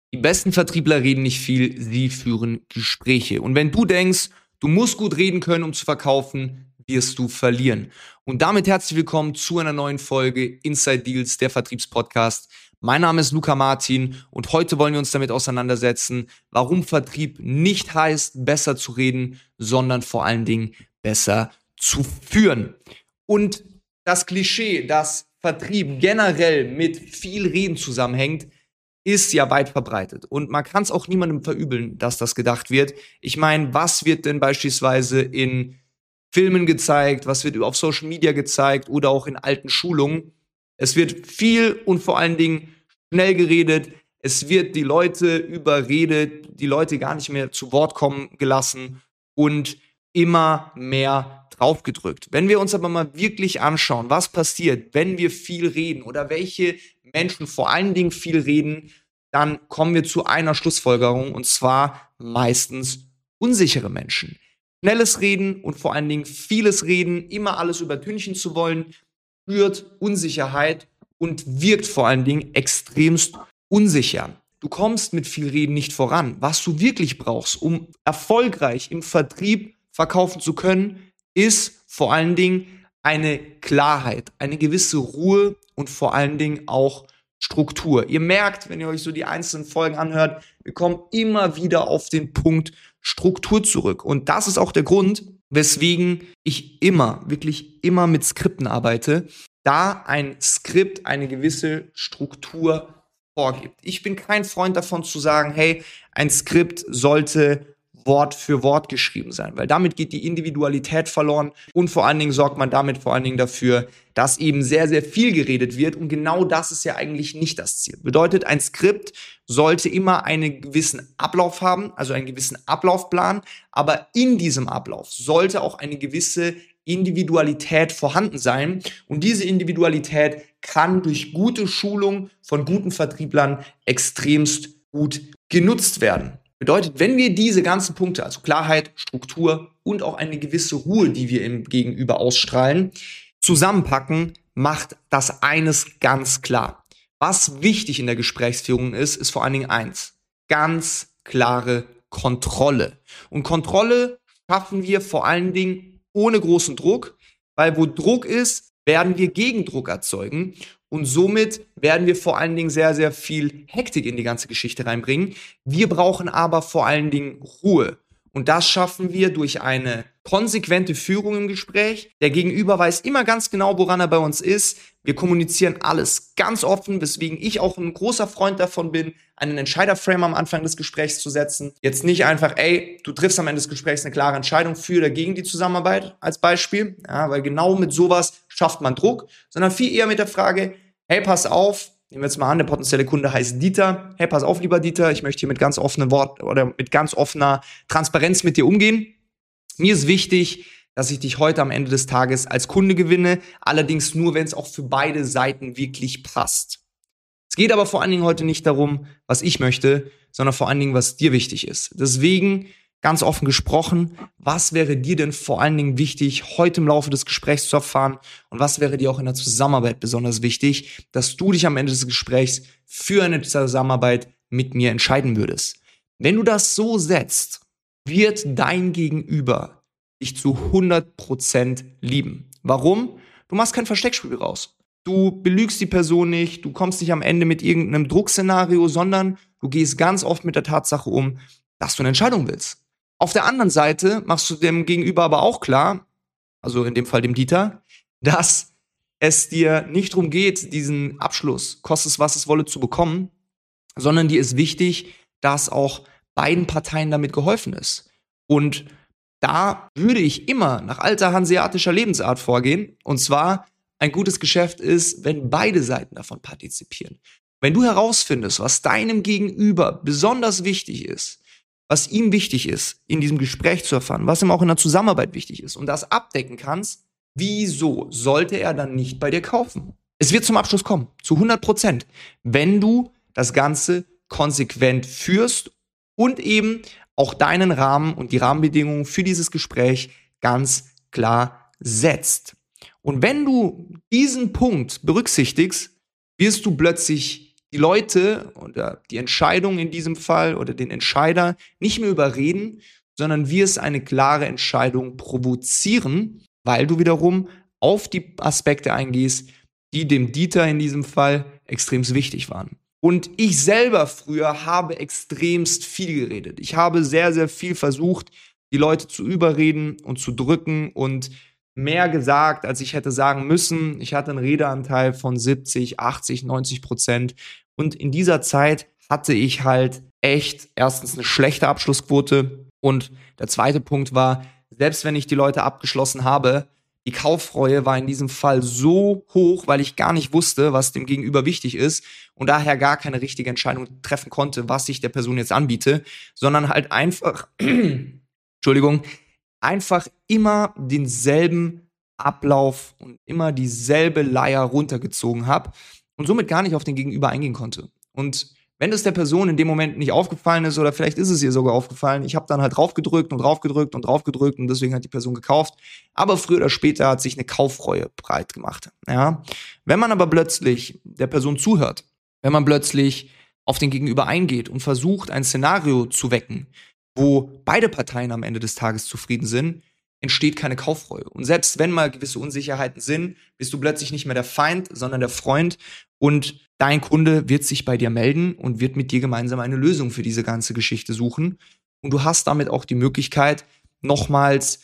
Die besten Vertriebler reden nicht viel, sie führen Gespräche. Und wenn du denkst, du musst gut reden können, um zu verkaufen, wirst du verlieren. Und damit herzlich willkommen zu einer neuen Folge Inside Deals, der Vertriebspodcast. Mein Name ist Luca Martin und heute wollen wir uns damit auseinandersetzen, warum Vertrieb nicht heißt, besser zu reden, sondern vor allen Dingen besser zu führen. Und das Klischee, dass Vertrieb generell mit viel Reden zusammenhängt, ist ja weit verbreitet. Und man kann es auch niemandem verübeln, dass das gedacht wird. Ich meine, was wird denn beispielsweise in Filmen gezeigt, was wird auf Social Media gezeigt oder auch in alten Schulungen? Es wird viel und vor allen Dingen schnell geredet. Es wird die Leute überredet, die Leute gar nicht mehr zu Wort kommen gelassen und immer mehr draufgedrückt. Wenn wir uns aber mal wirklich anschauen, was passiert, wenn wir viel reden oder welche Menschen vor allen Dingen viel reden, dann kommen wir zu einer Schlussfolgerung, und zwar meistens unsichere Menschen. Schnelles Reden und vor allen Dingen vieles Reden, immer alles übertünchen zu wollen, führt Unsicherheit und wirkt vor allen Dingen extremst unsicher. Du kommst mit viel Reden nicht voran. Was du wirklich brauchst, um erfolgreich im Vertrieb verkaufen zu können, ist vor allen Dingen eine Klarheit, eine gewisse Ruhe und vor allen Dingen auch Struktur. Ihr merkt, wenn ihr euch so die einzelnen Folgen anhört, wir kommen immer wieder auf den Punkt Struktur zurück. Und das ist auch der Grund, weswegen ich wirklich immer mit Skripten arbeite, da ein Skript eine gewisse Struktur vorgibt. Ich bin kein Freund davon zu sagen, hey, ein Skript sollte Wort für Wort geschrieben sein, weil damit geht die Individualität verloren und vor allen Dingen sorgt man damit vor allen Dingen dafür, dass eben sehr, sehr viel geredet wird, und genau das ist ja eigentlich nicht das Ziel. Bedeutet, ein Skript sollte immer einen gewissen Ablauf haben, also einen gewissen Ablaufplan, aber in diesem Ablauf sollte auch eine gewisse Individualität vorhanden sein, und diese Individualität kann durch gute Schulung von guten Vertrieblern extremst gut genutzt werden. Bedeutet, wenn wir diese ganzen Punkte, also Klarheit, Struktur und auch eine gewisse Ruhe, die wir im Gegenüber ausstrahlen, zusammenpacken, macht das eines ganz klar. Was wichtig in der Gesprächsführung ist vor allen Dingen eins: ganz klare Kontrolle. Und Kontrolle schaffen wir vor allen Dingen ohne großen Druck, weil wo Druck ist, werden wir Gegendruck erzeugen. Und somit werden wir vor allen Dingen sehr, sehr viel Hektik in die ganze Geschichte reinbringen. Wir brauchen aber vor allen Dingen Ruhe. Und das schaffen wir durch eine konsequente Führung im Gespräch. Der Gegenüber weiß immer ganz genau, woran er bei uns ist. Wir kommunizieren alles ganz offen, weswegen ich auch ein großer Freund davon bin, einen Entscheiderframe am Anfang des Gesprächs zu setzen. Jetzt nicht einfach, ey, du triffst am Ende des Gesprächs eine klare Entscheidung für oder gegen die Zusammenarbeit als Beispiel, ja, weil genau mit sowas schafft man Druck, sondern viel eher mit der Frage, hey, pass auf, nehmen wir jetzt mal an, der potenzielle Kunde heißt Dieter. Hey, pass auf, lieber Dieter, ich möchte hier mit ganz offenen Worten oder mit ganz offener Transparenz mit dir umgehen. Mir ist wichtig, dass ich dich heute am Ende des Tages als Kunde gewinne, allerdings nur, wenn es auch für beide Seiten wirklich passt. Es geht aber vor allen Dingen heute nicht darum, was ich möchte, sondern vor allen Dingen, was dir wichtig ist. Deswegen, ganz offen gesprochen, was wäre dir denn vor allen Dingen wichtig, heute im Laufe des Gesprächs zu erfahren, und was wäre dir auch in der Zusammenarbeit besonders wichtig, dass du dich am Ende des Gesprächs für eine Zusammenarbeit mit mir entscheiden würdest. Wenn du das so setzt, wird dein Gegenüber dich zu 100% lieben. Warum? Du machst kein Versteckspiel raus. Du belügst die Person nicht, du kommst nicht am Ende mit irgendeinem Druckszenario, sondern du gehst ganz oft mit der Tatsache um, dass du eine Entscheidung willst. Auf der anderen Seite machst du dem Gegenüber aber auch klar, also in dem Fall dem Dieter, dass es dir nicht darum geht, diesen Abschluss, koste es was es wolle, zu bekommen, sondern dir ist wichtig, dass auch beiden Parteien damit geholfen ist. Und da würde ich immer nach alter hanseatischer Lebensart vorgehen. Und zwar, ein gutes Geschäft ist, wenn beide Seiten davon partizipieren. Wenn du herausfindest, was deinem Gegenüber besonders wichtig ist, was ihm wichtig ist, in diesem Gespräch zu erfahren, was ihm auch in der Zusammenarbeit wichtig ist und das abdecken kannst, wieso sollte er dann nicht bei dir kaufen? Es wird zum Abschluss kommen, zu 100%, wenn du das Ganze konsequent führst und eben auch deinen Rahmen und die Rahmenbedingungen für dieses Gespräch ganz klar setzt. Und wenn du diesen Punkt berücksichtigst, wirst du plötzlich die Leute oder die Entscheidung in diesem Fall oder den Entscheider nicht mehr überreden, sondern wir es eine klare Entscheidung provozieren, weil du wiederum auf die Aspekte eingehst, die dem Dieter in diesem Fall extremst wichtig waren. Und ich selber früher habe extremst viel geredet. Ich habe sehr, sehr viel versucht, die Leute zu überreden und zu drücken und mehr gesagt, als ich hätte sagen müssen. Ich hatte einen Redeanteil von 70, 80, 90%. Und in dieser Zeit hatte ich halt echt erstens eine schlechte Abschlussquote. Und der zweite Punkt war, selbst wenn ich die Leute abgeschlossen habe, die Kaufreue war in diesem Fall so hoch, weil ich gar nicht wusste, was dem Gegenüber wichtig ist und daher gar keine richtige Entscheidung treffen konnte, was ich der Person jetzt anbiete, sondern halt einfach, Entschuldigung, einfach immer denselben Ablauf und immer dieselbe Leier runtergezogen habe und somit gar nicht auf den Gegenüber eingehen konnte. Und wenn es der Person in dem Moment nicht aufgefallen ist oder vielleicht ist es ihr sogar aufgefallen, ich habe dann halt draufgedrückt und draufgedrückt und draufgedrückt und deswegen hat die Person gekauft. Aber früher oder später hat sich eine Kaufreue breit gemacht. Ja? Wenn man aber plötzlich der Person zuhört, wenn man plötzlich auf den Gegenüber eingeht und versucht, ein Szenario zu wecken, wo beide Parteien am Ende des Tages zufrieden sind, entsteht keine Kaufreue. Und selbst wenn mal gewisse Unsicherheiten sind, bist du plötzlich nicht mehr der Feind, sondern der Freund und dein Kunde wird sich bei dir melden und wird mit dir gemeinsam eine Lösung für diese ganze Geschichte suchen. Und du hast damit auch die Möglichkeit, nochmals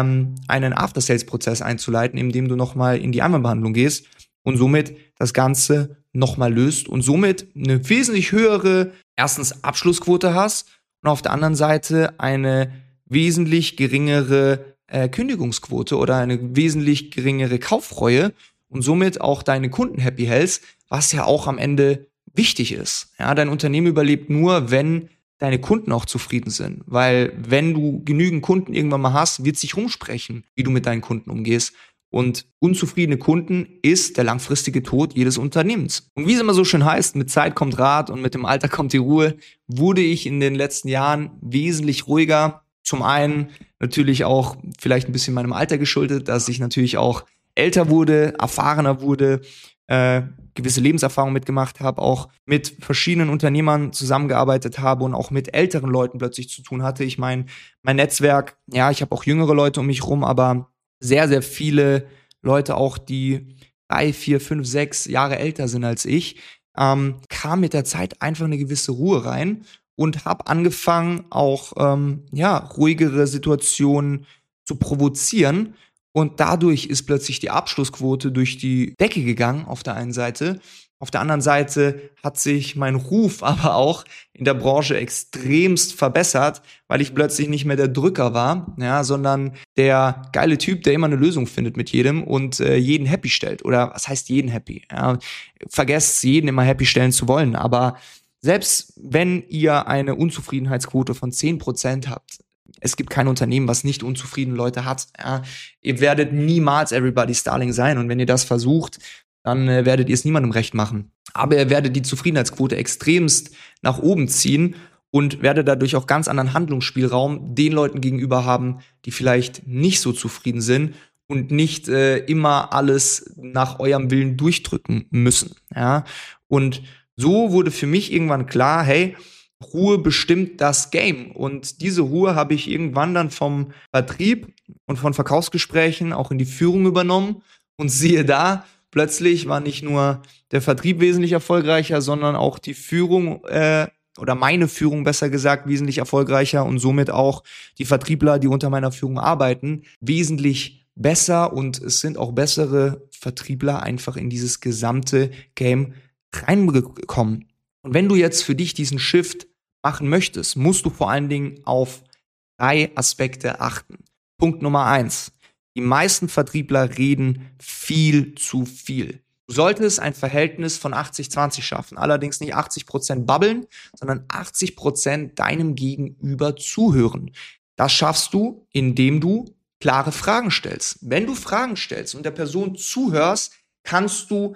einen After-Sales-Prozess einzuleiten, indem du nochmal in die Einwandbehandlung gehst und somit das Ganze nochmal löst und somit eine wesentlich höhere, erstens Abschlussquote hast und auf der anderen Seite eine wesentlich geringere Kündigungsquote oder eine wesentlich geringere Kaufreue und somit auch deine Kunden happy hältst, was ja auch am Ende wichtig ist. Ja, dein Unternehmen überlebt nur, wenn deine Kunden auch zufrieden sind, weil wenn du genügend Kunden irgendwann mal hast, wird sich rumsprechen, wie du mit deinen Kunden umgehst. Und unzufriedene Kunden ist der langfristige Tod jedes Unternehmens. Und wie es immer so schön heißt, mit Zeit kommt Rat und mit dem Alter kommt die Ruhe, wurde ich in den letzten Jahren wesentlich ruhiger. Zum einen natürlich auch vielleicht ein bisschen meinem Alter geschuldet, dass ich natürlich auch älter wurde, erfahrener wurde, gewisse Lebenserfahrung mitgemacht habe, auch mit verschiedenen Unternehmern zusammengearbeitet habe und auch mit älteren Leuten plötzlich zu tun hatte. Ich meine, mein Netzwerk, ja, ich habe auch jüngere Leute um mich rum, aber sehr, sehr viele Leute auch, die 3, 4, 5, 6 Jahre älter sind als ich, kam mit der Zeit einfach eine gewisse Ruhe rein und habe angefangen, auch ruhigere Situationen zu provozieren. Und dadurch ist plötzlich die Abschlussquote durch die Decke gegangen auf der einen Seite. Auf der anderen Seite hat sich mein Ruf aber auch in der Branche extremst verbessert, weil ich plötzlich nicht mehr der Drücker war, ja, sondern der geile Typ, der immer eine Lösung findet mit jedem und jeden happy stellt. Oder was heißt jeden happy? Ja, vergesst, jeden immer happy stellen zu wollen. Aber selbst wenn ihr eine Unzufriedenheitsquote von 10% habt, es gibt kein Unternehmen, was nicht unzufriedene Leute hat. Ja, ihr werdet niemals everybody's darling sein. Und wenn ihr das versucht, dann werdet ihr es niemandem recht machen. Aber ihr werdet die Zufriedenheitsquote extremst nach oben ziehen und werdet dadurch auch ganz anderen Handlungsspielraum den Leuten gegenüber haben, die vielleicht nicht so zufrieden sind und nicht immer alles nach eurem Willen durchdrücken müssen. Ja? Und so wurde für mich irgendwann klar, hey, Ruhe bestimmt das Game. Und diese Ruhe habe ich irgendwann dann vom Vertrieb und von Verkaufsgesprächen auch in die Führung übernommen. Und siehe da, plötzlich war nicht nur der Vertrieb wesentlich erfolgreicher, sondern auch die Führung oder meine Führung besser gesagt wesentlich erfolgreicher und somit auch die Vertriebler, die unter meiner Führung arbeiten, wesentlich besser und es sind auch bessere Vertriebler einfach in dieses gesamte Game reingekommen. Und wenn du jetzt für dich diesen Shift machen möchtest, musst du vor allen Dingen auf 3 Aspekte achten. Punkt Nummer 1. Die meisten Vertriebler reden viel zu viel. Du solltest ein Verhältnis von 80-20 schaffen. Allerdings nicht 80% babbeln, sondern 80% deinem Gegenüber zuhören. Das schaffst du, indem du klare Fragen stellst. Wenn du Fragen stellst und der Person zuhörst, kannst du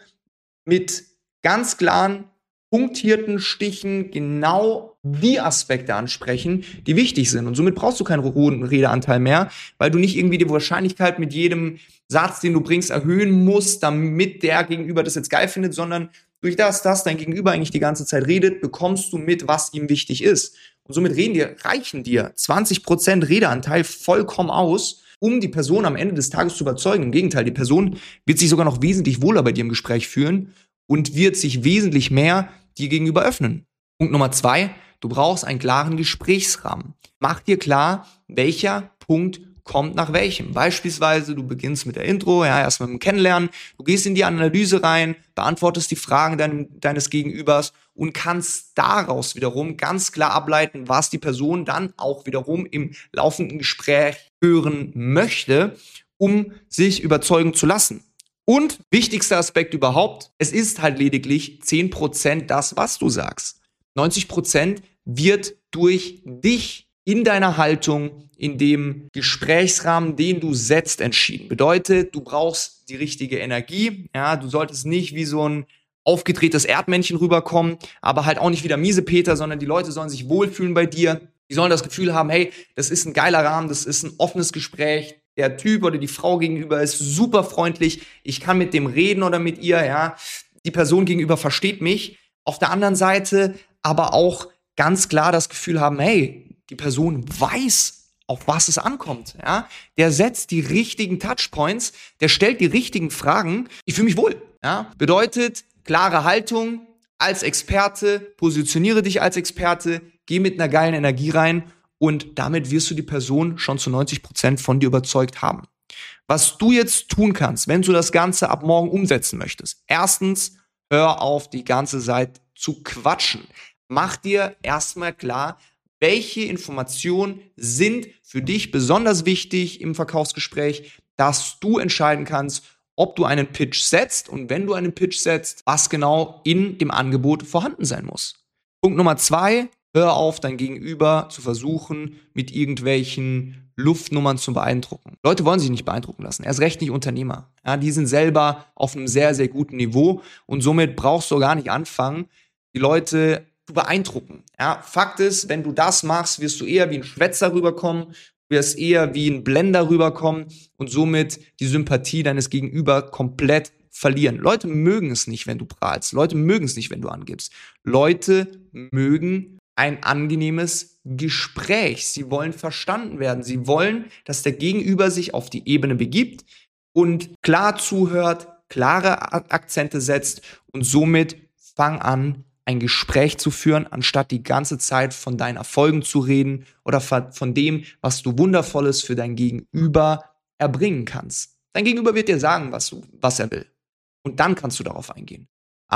mit ganz klaren, punktierten Stichen genau die Aspekte ansprechen, die wichtig sind. Und somit brauchst du keinen hohen Redeanteil mehr, weil du nicht irgendwie die Wahrscheinlichkeit mit jedem Satz, den du bringst, erhöhen musst, damit der Gegenüber das jetzt geil findet, sondern Durch das, dass dein Gegenüber eigentlich die ganze Zeit redet, bekommst du mit, was ihm wichtig ist. Und somit reichen dir 20% Redeanteil vollkommen aus, um die Person am Ende des Tages zu überzeugen. Im Gegenteil, die Person wird sich sogar noch wesentlich wohler bei dir im Gespräch fühlen und wird sich wesentlich mehr dir gegenüber öffnen. Punkt Nummer 2, du brauchst einen klaren Gesprächsrahmen. Mach dir klar, welcher Punkt kommt nach welchem. Beispielsweise, du beginnst mit der Intro, erstmal mit dem Kennenlernen, du gehst in die Analyse rein, beantwortest die Fragen deines Gegenübers und kannst daraus wiederum ganz klar ableiten, was die Person dann auch wiederum im laufenden Gespräch hören möchte, um sich überzeugen zu lassen. Und wichtigster Aspekt überhaupt, es ist halt lediglich 10% das, was du sagst. 90% wird durch dich in deiner Haltung, in dem Gesprächsrahmen, den du setzt, entschieden. Bedeutet, du brauchst die richtige Energie. Ja, du solltest nicht wie so ein aufgedrehtes Erdmännchen rüberkommen, aber halt auch nicht wie der Miesepeter, sondern die Leute sollen sich wohlfühlen bei dir. Die sollen das Gefühl haben, hey, das ist ein geiler Rahmen, das ist ein offenes Gespräch. Der Typ oder die Frau gegenüber ist super freundlich. Ich kann mit dem reden oder mit ihr, ja. Die Person gegenüber versteht mich. Auf der anderen Seite aber auch ganz klar das Gefühl haben, hey, die Person weiß, auf was es ankommt. Ja? Der setzt die richtigen Touchpoints, der stellt die richtigen Fragen. Ich fühle mich wohl. Ja? Bedeutet, klare Haltung als Experte, positioniere dich als Experte, geh mit einer geilen Energie rein und damit wirst du die Person schon zu 90% von dir überzeugt haben. Was du jetzt tun kannst, wenn du das Ganze ab morgen umsetzen möchtest. Erstens, hör auf, die ganze Zeit zu quatschen. Mach dir erstmal klar, welche Informationen sind für dich besonders wichtig im Verkaufsgespräch, dass du entscheiden kannst, ob du einen Pitch setzt und wenn du einen Pitch setzt, was genau in dem Angebot vorhanden sein muss. Punkt Nummer 2, hör auf, dein Gegenüber zu versuchen, mit irgendwelchen Luftnummern zu beeindrucken. Leute wollen sich nicht beeindrucken lassen, erst recht nicht Unternehmer. Ja, die sind selber auf einem sehr, sehr guten Niveau und somit brauchst du gar nicht anfangen, die Leute zu beeindrucken. Ja, Fakt ist, wenn du das machst, wirst du eher wie ein Schwätzer rüberkommen, du wirst eher wie ein Blender rüberkommen und somit die Sympathie deines Gegenüber komplett verlieren. Leute mögen es nicht, wenn du prahlst. Leute mögen es nicht, wenn du angibst. Leute mögen ein angenehmes Gespräch. Sie wollen verstanden werden. Sie wollen, dass der Gegenüber sich auf die Ebene begibt und klar zuhört, klare Akzente setzt und somit fang an, ein Gespräch zu führen, anstatt die ganze Zeit von deinen Erfolgen zu reden oder von dem, was du Wundervolles für dein Gegenüber erbringen kannst. Dein Gegenüber wird dir sagen, was er will. Und dann kannst du darauf eingehen.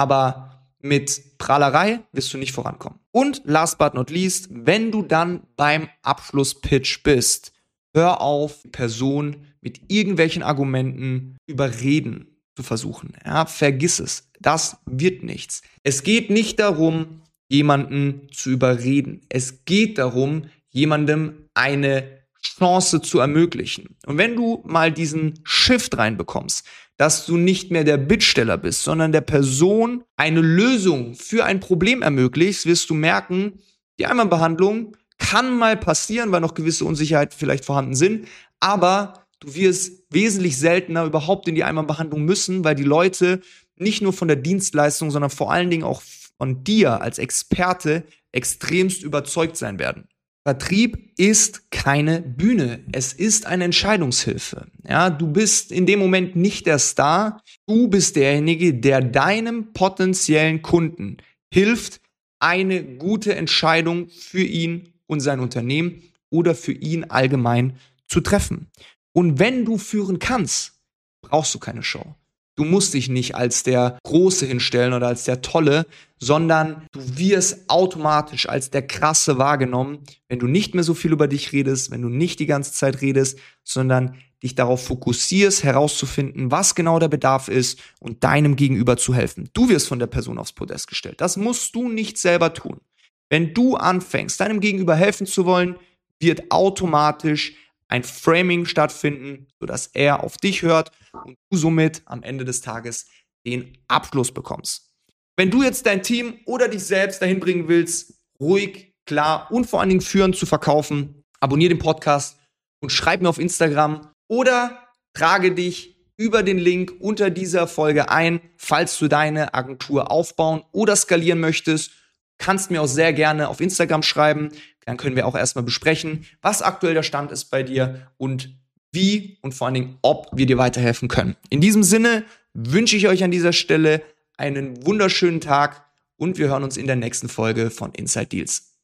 Aber mit Prahlerei wirst du nicht vorankommen. Und last but not least, wenn du dann beim Abschlusspitch bist, hör auf, die Person mit irgendwelchen Argumenten überreden zu versuchen. Ja, vergiss es. Das wird nichts. Es geht nicht darum, jemanden zu überreden. Es geht darum, jemandem eine Chance zu ermöglichen. Und wenn du mal diesen Shift reinbekommst, dass du nicht mehr der Bittsteller bist, sondern der Person eine Lösung für ein Problem ermöglichst, wirst du merken, die Einmalbehandlung kann mal passieren, weil noch gewisse Unsicherheiten vielleicht vorhanden sind, aber du wirst wesentlich seltener überhaupt in die Einmalbehandlung müssen, weil die Leute nicht nur von der Dienstleistung, sondern vor allen Dingen auch von dir als Experte extremst überzeugt sein werden. Vertrieb ist keine Bühne. Es ist eine Entscheidungshilfe. Ja, du bist in dem Moment nicht der Star. Du bist derjenige, der deinem potenziellen Kunden hilft, eine gute Entscheidung für ihn und sein Unternehmen oder für ihn allgemein zu treffen. Und wenn du führen kannst, brauchst du keine Show. Du musst dich nicht als der Große hinstellen oder als der Tolle, sondern du wirst automatisch als der Krasse wahrgenommen, wenn du nicht mehr so viel über dich redest, wenn du nicht die ganze Zeit redest, sondern dich darauf fokussierst, herauszufinden, was genau der Bedarf ist und deinem Gegenüber zu helfen. Du wirst von der Person aufs Podest gestellt. Das musst du nicht selber tun. Wenn du anfängst, deinem Gegenüber helfen zu wollen, wird automatisch ein Framing stattfinden, sodass er auf dich hört und du somit am Ende des Tages den Abschluss bekommst. Wenn du jetzt dein Team oder dich selbst dahin bringen willst, ruhig, klar und vor allen Dingen führend zu verkaufen, abonniere den Podcast und schreib mir auf Instagram oder trage dich über den Link unter dieser Folge ein, falls du deine Agentur aufbauen oder skalieren möchtest. Kannst mir auch sehr gerne auf Instagram schreiben. Dann können wir auch erstmal besprechen, was aktuell der Stand ist bei dir und wie und vor allen Dingen, ob wir dir weiterhelfen können. In diesem Sinne wünsche ich euch an dieser Stelle einen wunderschönen Tag und wir hören uns in der nächsten Folge von Inside Deals.